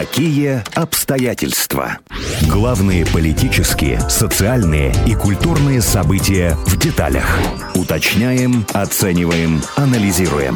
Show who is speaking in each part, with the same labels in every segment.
Speaker 1: Какие обстоятельства? Главные политические, социальные и культурные события в деталях. Уточняем, оцениваем, анализируем.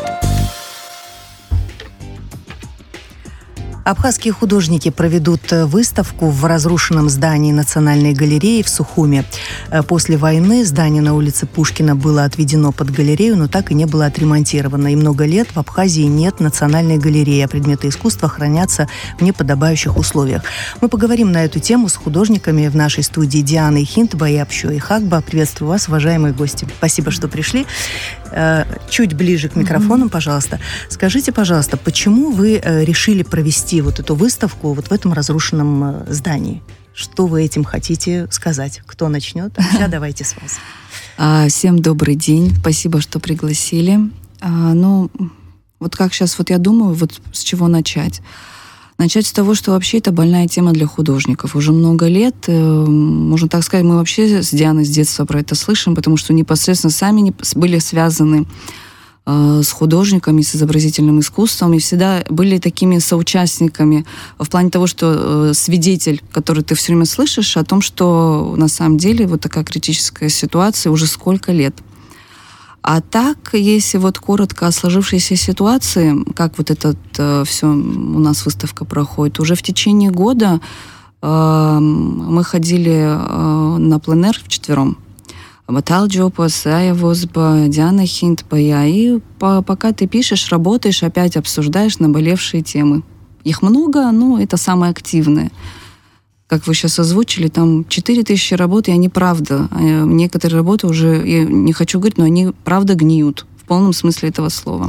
Speaker 2: Абхазские художники проведут выставку в разрушенном здании Национальной галереи в Сухуме. После войны здание на улице Пушкина было отведено под галерею, но так и не было отремонтировано. И много лет в Абхазии нет Национальной галереи, а предметы искусства хранятся в неподобающих условиях. Мы поговорим на эту тему с художниками в нашей студии Дианой Хинтба и Апшой Хакба. Приветствую вас, уважаемые гости. Спасибо, что пришли. Чуть ближе к микрофону, пожалуйста. Скажите, пожалуйста, почему вы решили провести вот эту выставку вот в этом разрушенном здании? Что вы этим хотите сказать? Кто начнет? Сейчас давайте с вас.
Speaker 3: Всем добрый день. Спасибо, что пригласили. Вот как сейчас я думаю, вот с чего начать? Начать с того, что вообще это больная тема для художников. Уже много лет, можно так сказать, мы вообще с Дианой с детства про это слышим, потому что непосредственно сами были связаны с художниками, с изобразительным искусством, и всегда были такими соучастниками в плане того, что свидетель, который ты все время слышишь, о том, что на самом деле вот такая критическая ситуация уже сколько лет. А так, если вот коротко о сложившейся ситуации, как вот все у нас выставка проходит, уже в течение года мы ходили на пленэр вчетвером. Батал Джопас, я Возба, Диана Хинтба, я. И пока ты пишешь, работаешь, опять обсуждаешь наболевшие темы. Их много, но это самые активные. Как вы сейчас озвучили, там 4000 работ, и они правда. Некоторые работы уже, я не хочу говорить, но они правда гниют. В полном смысле этого слова.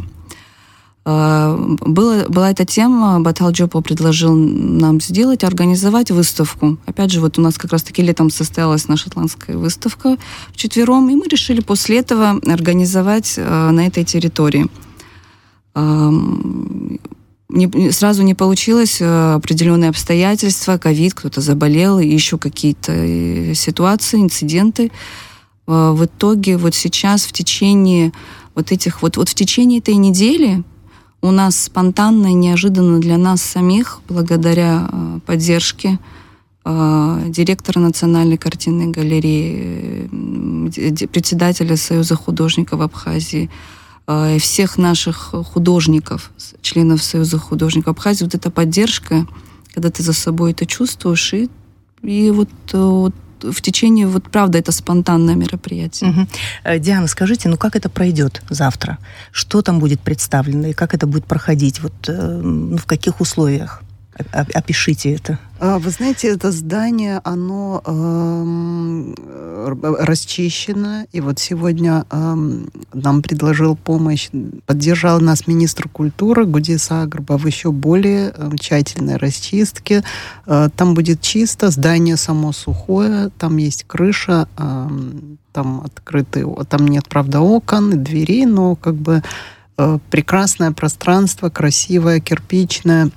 Speaker 3: Была эта тема, Батал Джопа предложил нам организовать выставку. Опять же, вот у нас как раз-таки летом состоялась наша шотландская выставка вчетвером, и мы решили после этого организовать на этой территории. Сразу не получилось, определенные обстоятельства, ковид, кто-то заболел, и еще какие-то ситуации, инциденты. В итоге вот сейчас в течение в течение этой недели у нас спонтанно и неожиданно для нас самих, благодаря поддержке директора Национальной картинной галереи, председателя Союза художников Абхазии, всех наших художников, членов Союза художников Абхазии, вот эта поддержка, когда ты за собой это чувствуешь, и вот в течение, правда, это спонтанное мероприятие.
Speaker 2: Угу. Диана, скажите, как это пройдет завтра? Что там будет представлено и как это будет проходить? В каких условиях? Опишите это.
Speaker 4: Вы знаете, это здание, оно расчищено, и вот сегодня нам предложил помощь, поддержал нас министр культуры Гудис Агрба в еще более тщательной расчистке. Там будет чисто, здание само сухое, там есть крыша, там открытые, там нет, правда, окон и дверей, но прекрасное пространство, красивое, кирпичное.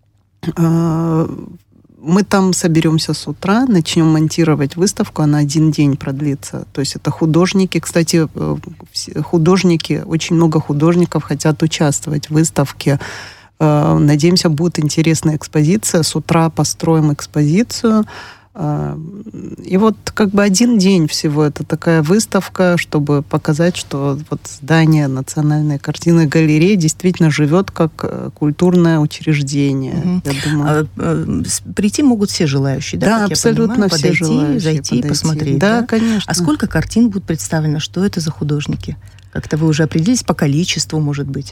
Speaker 4: Мы там соберемся с утра, начнем монтировать выставку, она 1 день продлится. То есть это художники. Кстати, очень много художников хотят участвовать в выставке. Надеемся, будет интересная экспозиция. С утра построим экспозицию. И 1 день всего это такая выставка, чтобы показать, что здание Национальной картинной галереи действительно живет как культурное учреждение. Я думаю.
Speaker 2: Прийти могут все желающие, да?
Speaker 4: Да, абсолютно все желающие.
Speaker 2: Зайти и посмотреть.
Speaker 4: Да, конечно.
Speaker 2: А сколько картин будет представлено? Что это за художники? Как-то вы уже определились по количеству, может быть?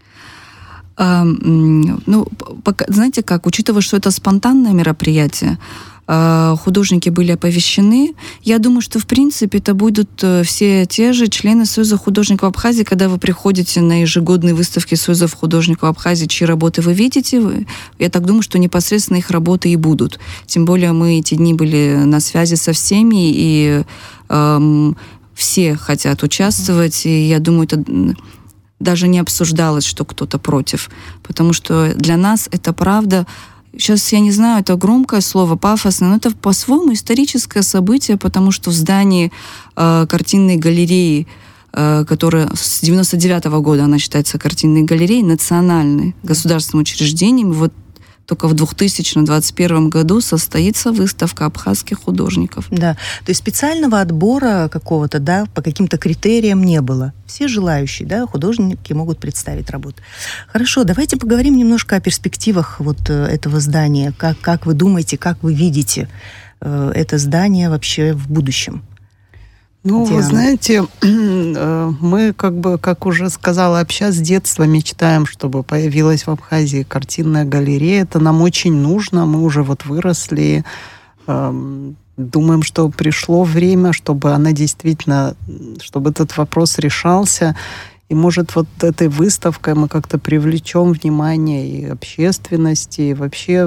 Speaker 3: Знаете как, учитывая, что это спонтанное мероприятие, художники были оповещены. Я думаю, что, в принципе, это будут все те же члены Союза художников Абхазии, когда вы приходите на ежегодные выставки Союза художников Абхазии, чьи работы вы видите, я так думаю, что непосредственно их работы и будут. Тем более мы эти дни были на связи со всеми, и все хотят участвовать, и я думаю, это даже не обсуждалось, что кто-то против. Потому что для нас это правда. Сейчас, я не знаю, это громкое слово, пафосное, но это по-своему историческое событие, потому что в здании картинной галереи, которая с 99-го года, она считается картинной галереей, национальной, государственным учреждением, только в 2021 году состоится выставка абхазских художников.
Speaker 2: Да, то есть специального отбора какого-то, да, по каким-то критериям не было. Все желающие, да, художники могут представить работу. Хорошо, давайте поговорим немножко о перспективах вот этого здания. Как вы думаете, как вы видите это здание вообще в будущем?
Speaker 4: Ну, Диана. Вы знаете, мы, как уже сказала, вообще с детства мечтаем, чтобы появилась в Абхазии картинная галерея. Это нам очень нужно. Мы уже вот выросли. Думаем, что пришло время, чтобы она действительно, чтобы этот вопрос решался. И, может, вот этой выставкой мы как-то привлечем внимание и общественности, и вообще,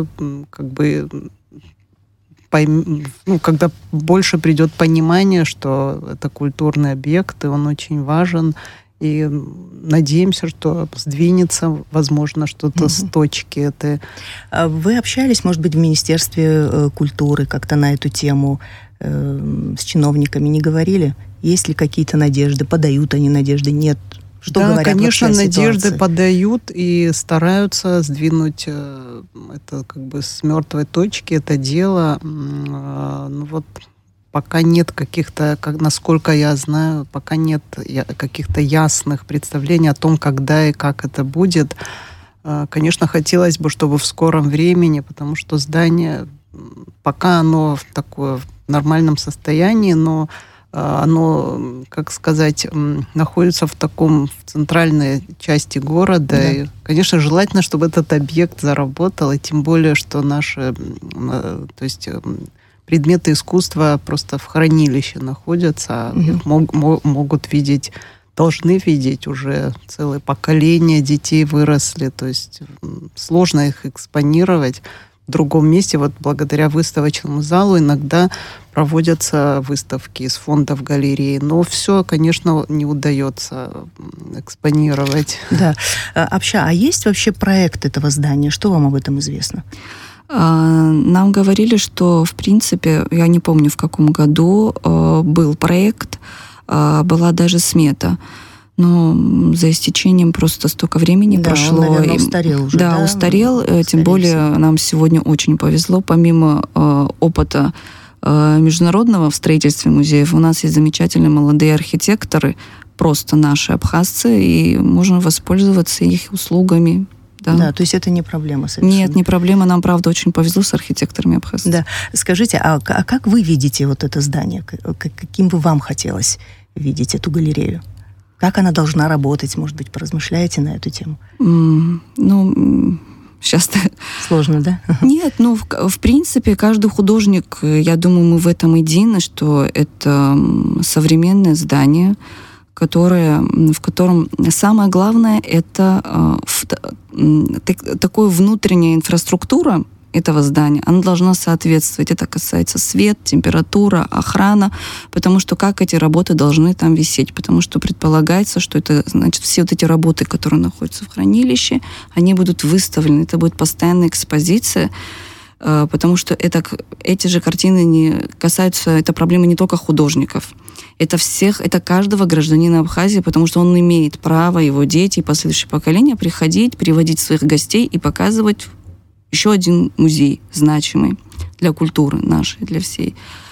Speaker 4: когда больше придет понимание, что это культурный объект, и он очень важен, и надеемся, что сдвинется, возможно, что-то с точки этой.
Speaker 2: Вы общались, может быть, в Министерстве культуры как-то на эту тему с чиновниками, не говорили? Есть ли какие-то надежды? Подают они надежды? Нет? Что
Speaker 4: да,
Speaker 2: говорят,
Speaker 4: конечно, надежды
Speaker 2: ситуации?
Speaker 4: Подают и стараются сдвинуть это с мертвой точки, это дело. Пока нет каких-то, насколько я знаю, пока нет каких-то ясных представлений о том, когда и как это будет. Конечно, хотелось бы, чтобы в скором времени, потому что здание, пока оно в нормальном состоянии, но оно, находится в центральной части города. Да. И, конечно, желательно, чтобы этот объект заработал, и тем более, что наши, предметы искусства просто в хранилище находятся, их могут видеть, должны видеть уже целое поколение детей выросли, то есть сложно их экспонировать в другом месте. Вот благодаря выставочному залу иногда проводятся выставки из фондов галереи, но все, конечно, не удается экспонировать.
Speaker 2: Да. Обща, а есть вообще проект этого здания? Что вам об этом известно?
Speaker 3: Нам говорили, что, в принципе, я не помню, в каком году был проект, была даже смета. Но за истечением просто столько времени прошло.
Speaker 2: Он, наверное, устарел уже.
Speaker 3: Да, устарел. Тем более нам сегодня очень повезло. Помимо опыта международного в строительстве музеев, у нас есть замечательные молодые архитекторы, просто наши абхазцы, и можно воспользоваться их услугами.
Speaker 2: Да, то есть это не проблема совершенно.
Speaker 3: Нет, не проблема. Нам, правда, очень повезло с архитекторами абхазцев.
Speaker 2: Да. Скажите, а как вы видите вот это здание? Каким бы вам хотелось видеть эту галерею? Как она должна работать? Может быть, поразмышляете на эту тему?
Speaker 3: Сейчас...
Speaker 2: Сложно, да?
Speaker 3: Нет, в принципе, каждый художник, я думаю, мы в этом едины, что это современное здание, в котором самое главное это такая внутренняя инфраструктура этого здания, она должна соответствовать. Это касается свет, температура, охрана, потому что как эти работы должны там висеть, потому что предполагается, что это, значит, все вот эти работы, которые находятся в хранилище, они будут выставлены, это будет постоянная экспозиция, потому что эти же картины не касаются, это проблема не только художников, это всех, это каждого гражданина Абхазии, потому что он имеет право, его дети и последующие поколения приходить, приводить своих гостей и показывать еще один музей значимый для культуры нашей, для всей.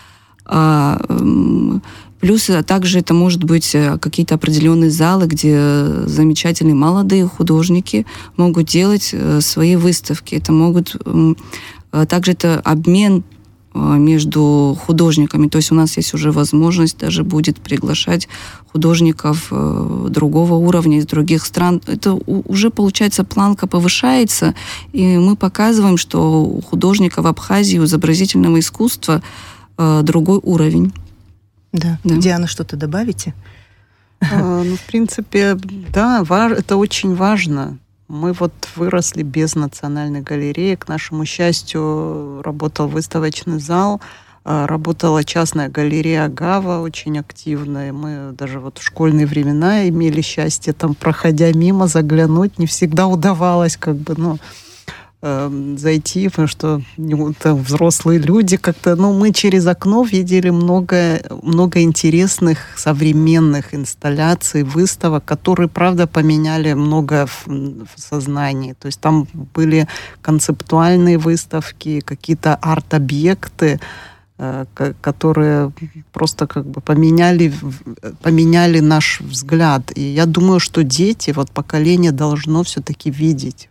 Speaker 3: Плюс также это может быть какие-то определенные залы, где замечательные молодые художники могут делать свои выставки. Это могут... Также это обмен между художниками. То есть у нас есть уже возможность даже будет приглашать художников другого уровня из других стран. Это уже, получается, планка повышается, и мы показываем, что у художников Абхазии, у изобразительного искусства другой уровень.
Speaker 2: Да. Диана, что-то добавите?
Speaker 4: В принципе, да, это очень важно. Мы вот выросли без национальной галереи. К нашему счастью, работал выставочный зал, работала частная галерея Агава, очень активная. Мы даже вот в школьные времена имели счастье там, проходя мимо, заглянуть. Не всегда удавалось, зайти, потому что это взрослые люди как-то, мы через окно видели много интересных современных инсталляций, выставок, которые, правда, поменяли много в сознании. То есть там были концептуальные выставки, какие-то арт-объекты, которые просто как бы поменяли наш взгляд. И я думаю, что дети, поколение должно все-таки видеть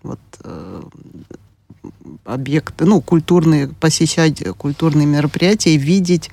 Speaker 4: объекты, посещать культурные мероприятия и видеть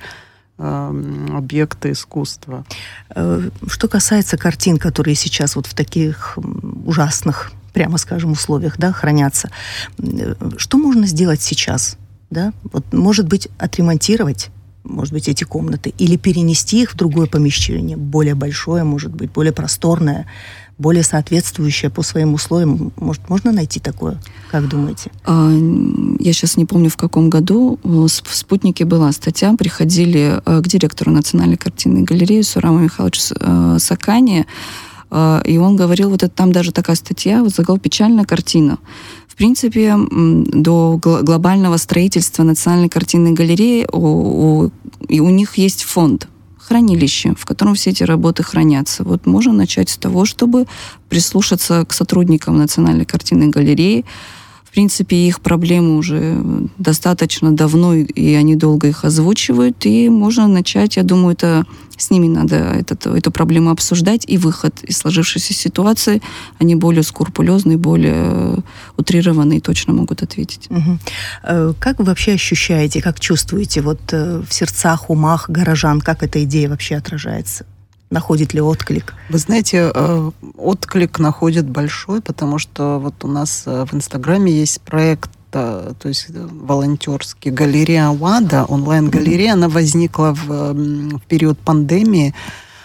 Speaker 4: объекты искусства.
Speaker 2: Что касается картин, которые сейчас в таких ужасных, прямо скажем, условиях, хранятся, что можно сделать сейчас? Может быть, отремонтировать, может быть, эти комнаты, или перенести их в другое помещение, более большое, может быть, более просторное, более соответствующее по своим условиям. Может, можно найти такое? Как думаете?
Speaker 3: Я сейчас не помню, в каком году в «Спутнике» была статья, приходили к директору Национальной картинной галереи Сураму Михайловичу Сакане, и он говорил, там даже такая статья, заголовок «Печальная картина». В принципе, до глобального строительства Национальной картинной галереи и у них есть фонд, хранилище, в котором все эти работы хранятся. Можно начать с того, чтобы прислушаться к сотрудникам Национальной картинной галереи. В принципе, их проблемы уже достаточно давно, и они долго их озвучивают, и можно начать, я думаю, с ними надо эту проблему обсуждать, и выход из сложившейся ситуации, они более скрупулезные, более утрированные, точно могут ответить.
Speaker 2: Угу. Как вы вообще ощущаете, как чувствуете в сердцах, умах горожан, как эта идея вообще отражается? Находит ли отклик?
Speaker 4: Вы знаете, отклик находит большой, потому что у нас в Инстаграме есть проект, то есть волонтерский, галерея ВАДА, онлайн-галерея, она возникла в период пандемии.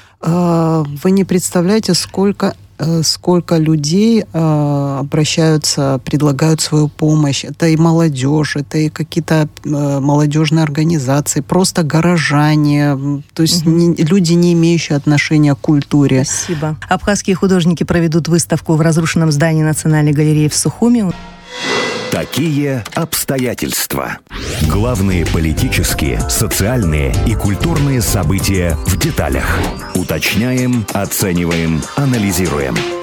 Speaker 4: Вы не представляете, сколько людей обращаются, предлагают свою помощь. Это и молодежь, это и какие-то молодежные организации, просто горожане, то есть люди, не имеющие отношения к культуре.
Speaker 2: Спасибо. Абхазские художники проведут выставку в разрушенном здании Национальной галереи в Сухуми.
Speaker 1: Такие обстоятельства. Главные политические, социальные и культурные события в деталях. Уточняем, оцениваем, анализируем.